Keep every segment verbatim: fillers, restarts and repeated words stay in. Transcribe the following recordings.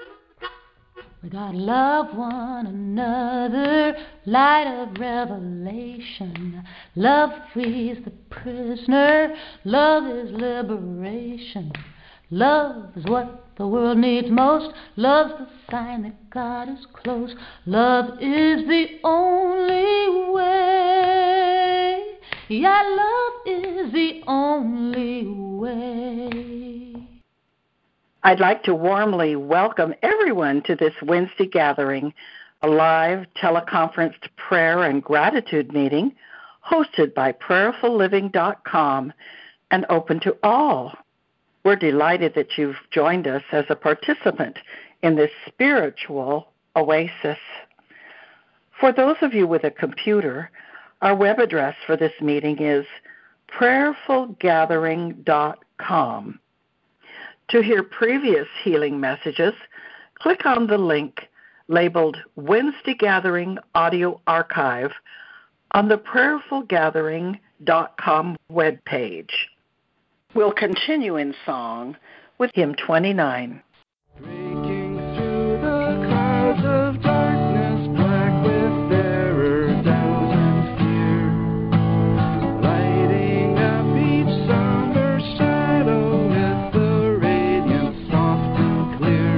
We gotta love one another, light of revelation. Love frees the prisoner, love is liberation. Love is what the world needs most, love's the sign that God is close. Love is the only way, yeah, love is the only way. I'd like to warmly welcome everyone to this Wednesday gathering, a live teleconferenced prayer and gratitude meeting hosted by prayerful living dot com and open to all. We're delighted that you've joined us as a participant in this spiritual oasis. For those of you with a computer, our web address for this meeting is prayerful gathering dot com. To hear previous healing messages, click on the link labeled Wednesday Gathering Audio Archive on the prayerful gathering dot com webpage. We'll continue in song with hymn twenty-nine. Breaking through the clouds of darkness, black with terror, doubt, and fear, lighting up each somber shadow with the radiance soft and clear,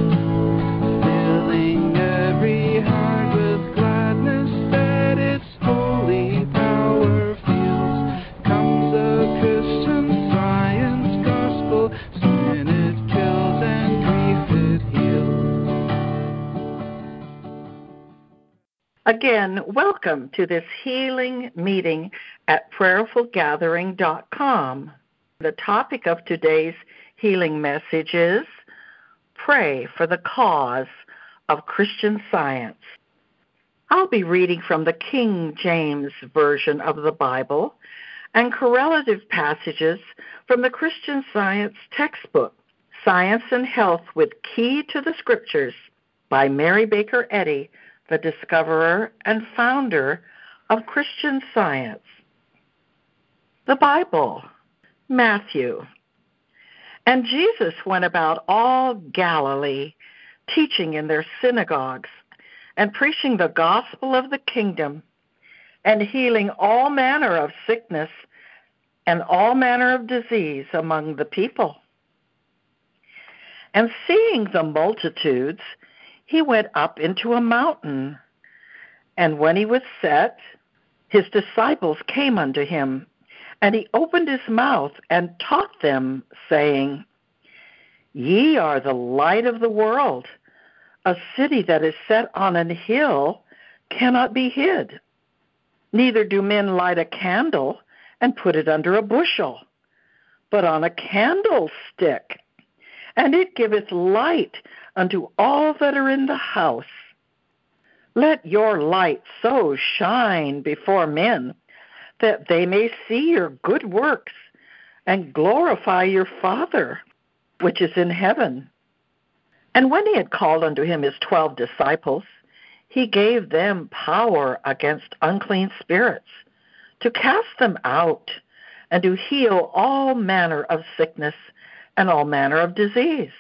filling every heart with gladness that its holy power feels. Comes a Christian Science gospel, sin it kills and grief it heals. Again, welcome to this healing meeting at prayerful gathering dot com. The topic of today's healing message is Pray for the Cause of Christian Science. I'll be reading from the King James Version of the Bible and correlative passages from the Christian Science textbook, Science and Health with Key to the Scriptures, by Mary Baker Eddy, the discoverer and founder of Christian Science. The Bible, Matthew. And Jesus went about all Galilee, teaching in their synagogues and preaching the gospel of the kingdom and healing all manner of sickness and all manner of disease among the people. And seeing the multitudes, he went up into a mountain. And when he was set, his disciples came unto him, and he opened his mouth and taught them, saying, Ye are the light of the world. A city that is set on an hill cannot be hid. Neither do men light a candle and put it under a bushel, but on a candlestick, and it giveth light unto all that are in the house. Let your light so shine before men, that they may see your good works and glorify your Father, which is in heaven. And when he had called unto him his twelve disciples, he gave them power against unclean spirits, to cast them out, and to heal all manner of sickness and all manner of disease.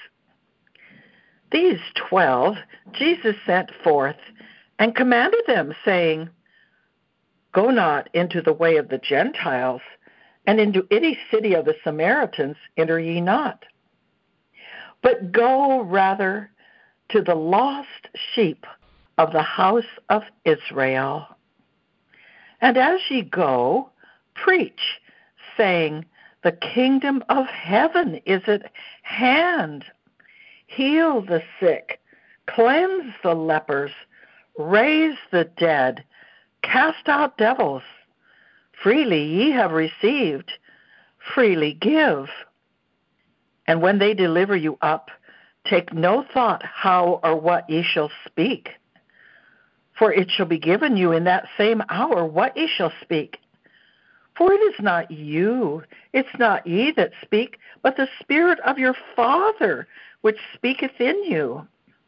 These twelve Jesus sent forth and commanded them, saying, Go not into the way of the Gentiles, and into any city of the Samaritans enter ye not, but go rather to the lost sheep of the house of Israel. And as ye go, preach, saying, The kingdom of heaven is at hand. Heal the sick, cleanse the lepers, raise the dead, cast out devils. Freely ye have received, freely give. And when they deliver you up, take no thought how or what ye shall speak. For it shall be given you in that same hour what ye shall speak. For it is not you, it's not ye that speak, but the Spirit of your Father which speaketh in you.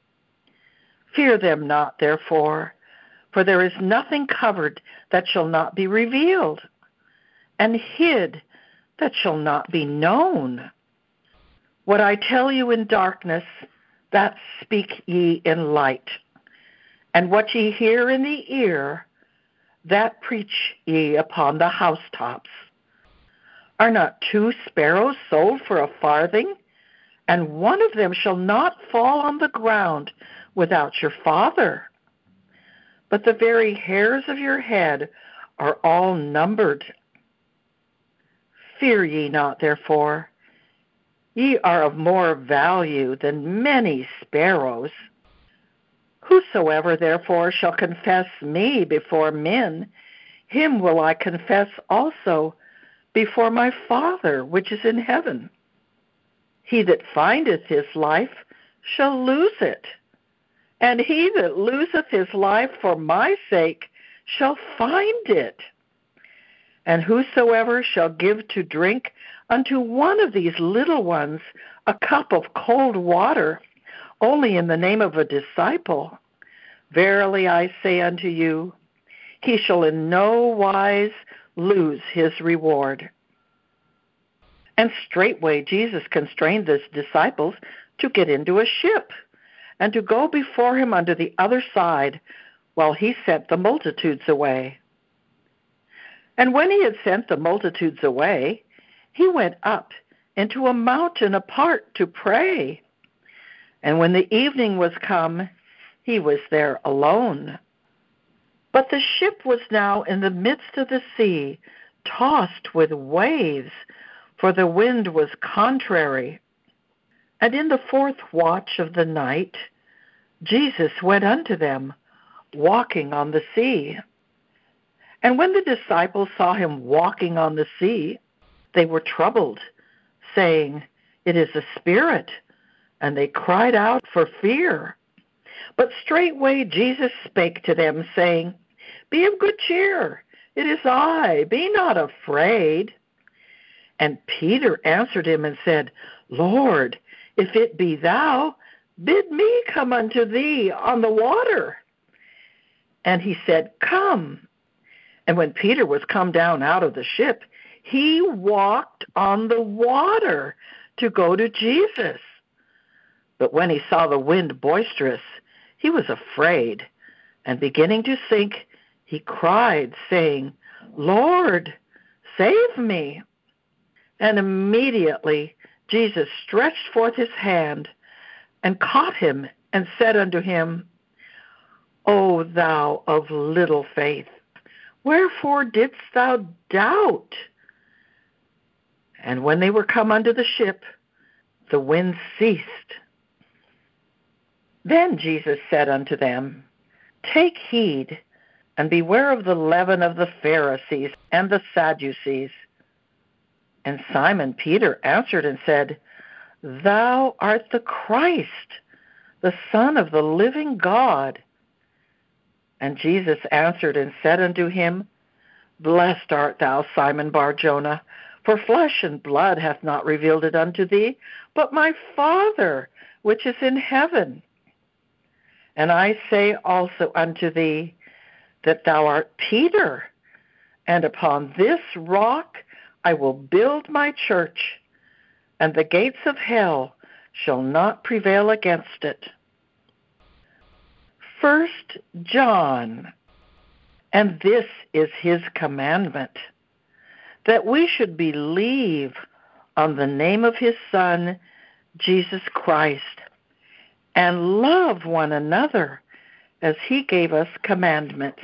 Fear them not, therefore, for there is nothing covered that shall not be revealed, and hid that shall not be known. What I tell you in darkness, that speak ye in light, and what ye hear in the ear, that preach ye upon the housetops. Are not two sparrows sold for a farthing? And one of them shall not fall on the ground without your Father. But the very hairs of your head are all numbered. Fear ye not, therefore. Ye are of more value than many sparrows. Whosoever therefore shall confess me before men, him will I confess also before my Father which is in heaven. He that findeth his life shall lose it, and he that loseth his life for my sake shall find it. And whosoever shall give to drink unto one of these little ones a cup of cold water, only in the name of a disciple, verily I say unto you, he shall in no wise lose his reward. And straightway Jesus constrained his disciples to get into a ship, and to go before him unto the other side, while he sent the multitudes away. And when he had sent the multitudes away, he went up into a mountain apart to pray. And when the evening was come, he was there alone. But the ship was now in the midst of the sea, tossed with waves, for the wind was contrary. And in the fourth watch of the night, Jesus went unto them, walking on the sea. And when the disciples saw him walking on the sea, they were troubled, saying, It is a spirit. And they cried out for fear. But straightway Jesus spake to them, saying, Be of good cheer, it is I, be not afraid. And Peter answered him and said, Lord, if it be thou, bid me come unto thee on the water. And he said, Come. And when Peter was come down out of the ship, he walked on the water to go to Jesus. But when he saw the wind boisterous, he was afraid, and beginning to sink, he cried, saying, Lord, save me. And immediately Jesus stretched forth his hand and caught him and said unto him, O thou of little faith, wherefore didst thou doubt? And when they were come unto the ship, the wind ceased. Then Jesus said unto them, Take heed, and beware of the leaven of the Pharisees and the Sadducees. And Simon Peter answered and said, Thou art the Christ, the Son of the living God. And Jesus answered and said unto him, Blessed art thou, Simon Bar-Jonah, for flesh and blood hath not revealed it unto thee, but my Father which is in heaven. And I say also unto thee, that thou art Peter, and upon this rock I will build my church, and the gates of hell shall not prevail against it. First John, and this is his commandment, that we should believe on the name of his Son, Jesus Christ, and love one another as he gave us commandment.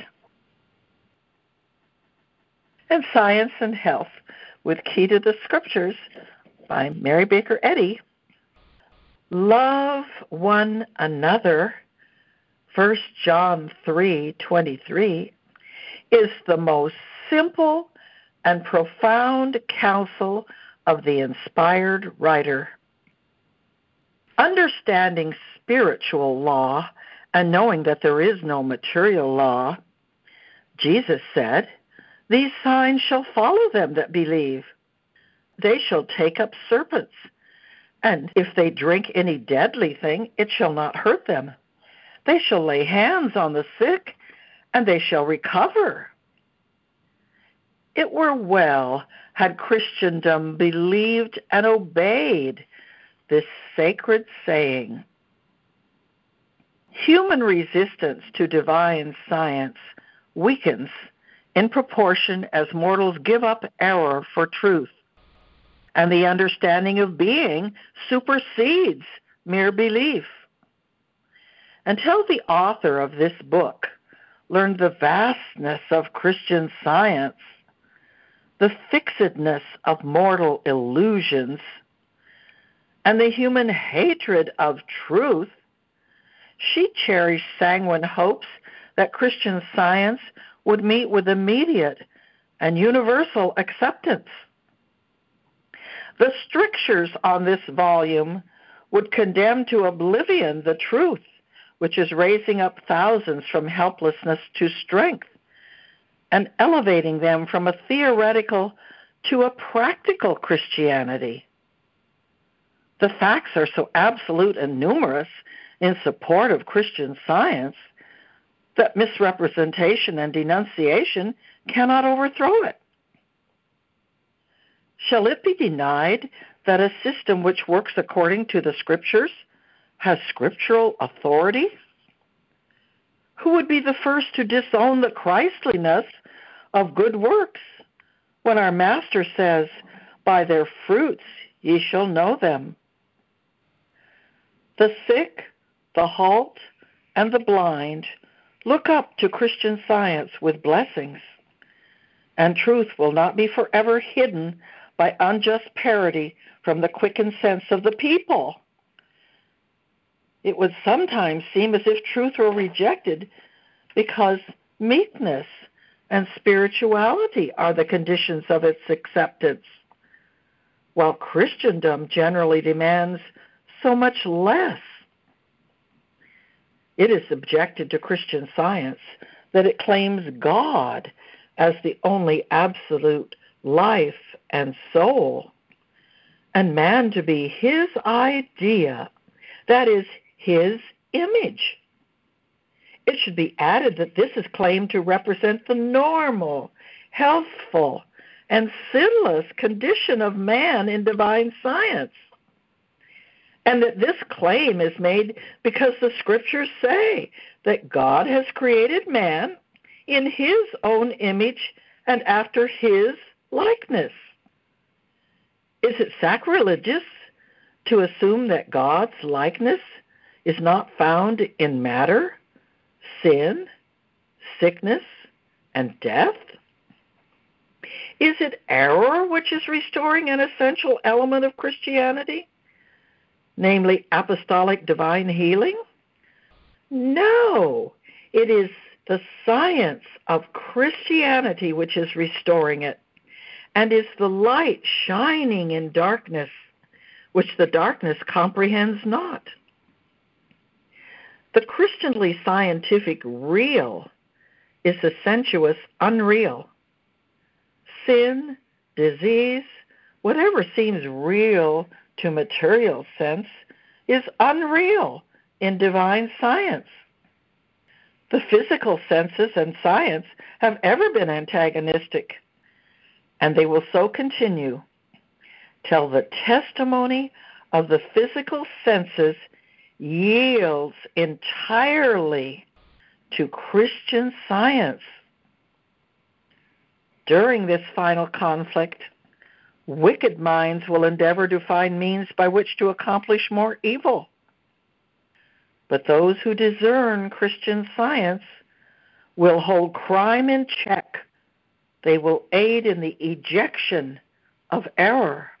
And Science and Health with Key to the Scriptures by Mary Baker Eddy. Love one another, First John three twenty-three, is the most simple and profound counsel of the inspired writer. Understanding spiritual law and knowing that there is no material law, Jesus said, These signs shall follow them that believe. They shall take up serpents, and if they drink any deadly thing, it shall not hurt them. They shall lay hands on the sick, and they shall recover. It were well had Christendom believed and obeyed this sacred saying. Human resistance to divine science weakens in proportion as mortals give up error for truth, and the understanding of being supersedes mere belief. Until the author of this book learned the vastness of Christian science, the fixedness of mortal illusions, and the human hatred of truth, she cherished sanguine hopes that Christian science would meet with immediate and universal acceptance. The strictures on this volume would condemn to oblivion the truth, which is raising up thousands from helplessness to strength and elevating them from a theoretical to a practical Christianity. The facts are so absolute and numerous in support of Christian science that misrepresentation and denunciation cannot overthrow it. Shall it be denied that a system which works according to the Scriptures has scriptural authority? Who would be the first to disown the Christliness of good works when our Master says, "By their fruits ye shall know them"? The sick, the halt, and the blind look up to Christian science with blessings, and truth will not be forever hidden by unjust parody from the quickened sense of the people. It would sometimes seem as if truth were rejected because meekness and spirituality are the conditions of its acceptance, while Christendom generally demands so much less. It is objected to Christian science that it claims God as the only absolute life and soul, and man to be his idea, that is, his image. It should be added that this is claimed to represent the normal, healthful, and sinless condition of man in divine science, and that this claim is made because the Scriptures say that God has created man in his own image and after his likeness. Is it sacrilegious to assume that God's likeness is not found in matter, sin, sickness, and death? Is it error which is restoring an essential element of Christianity, namely apostolic divine healing? No, it is the science of Christianity which is restoring it, and is the light shining in darkness, which the darkness comprehends not. The Christianly scientific real is the sensuous unreal. Sin, disease, whatever seems real to material sense is unreal in divine science. The physical senses and science have ever been antagonistic, and they will so continue till the testimony of the physical senses yields entirely to Christian science. During this final conflict, wicked minds will endeavor to find means by which to accomplish more evil. But those who discern Christian science will hold crime in check. They will aid in the ejection of error.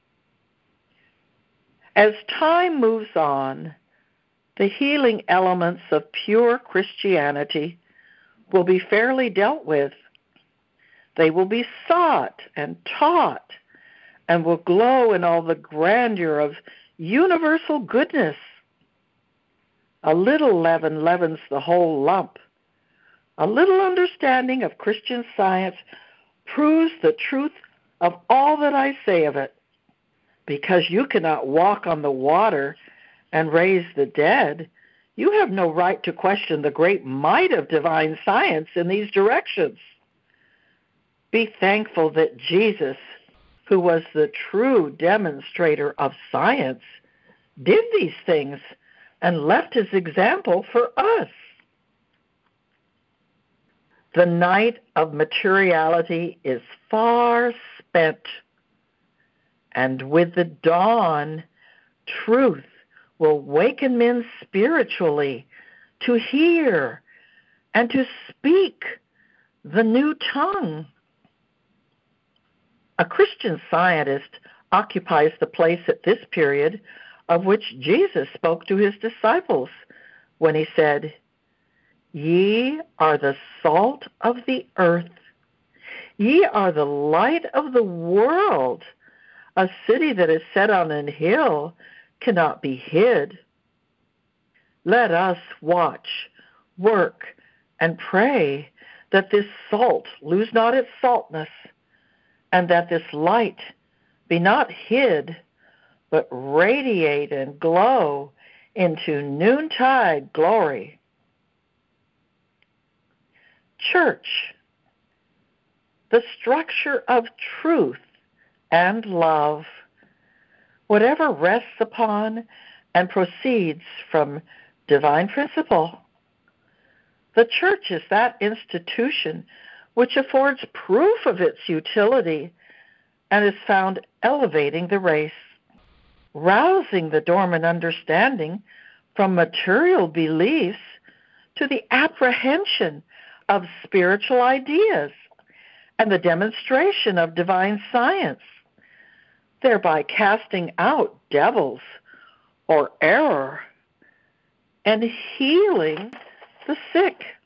As time moves on, the healing elements of pure Christianity will be fairly dealt with. They will be sought and taught and will glow in all the grandeur of universal goodness. A little leaven leavens the whole lump. A little understanding of Christian science proves the truth of all that I say of it. Because you cannot walk on the water and raise the dead, you have no right to question the great might of divine science in these directions. Be thankful that Jesus, who was the true demonstrator of science, did these things and left his example for us. The night of materiality is far spent, and with the dawn, truth will waken men spiritually to hear and to speak the new tongue. A Christian Scientist occupies the place at this period of which Jesus spoke to his disciples when he said, "Ye are the salt of the earth. Ye are the light of the world. A city that is set on an hill cannot be hid. Let us watch, work, and pray that this salt lose not its saltness, and that this light be not hid, but radiate and glow into noontide glory." Church, the structure of truth and love, whatever rests upon and proceeds from divine principle. The church is that institution which affords proof of its utility and is found elevating the race, rousing the dormant understanding from material beliefs to the apprehension of spiritual ideas and the demonstration of divine science, thereby casting out devils or error and healing the sick.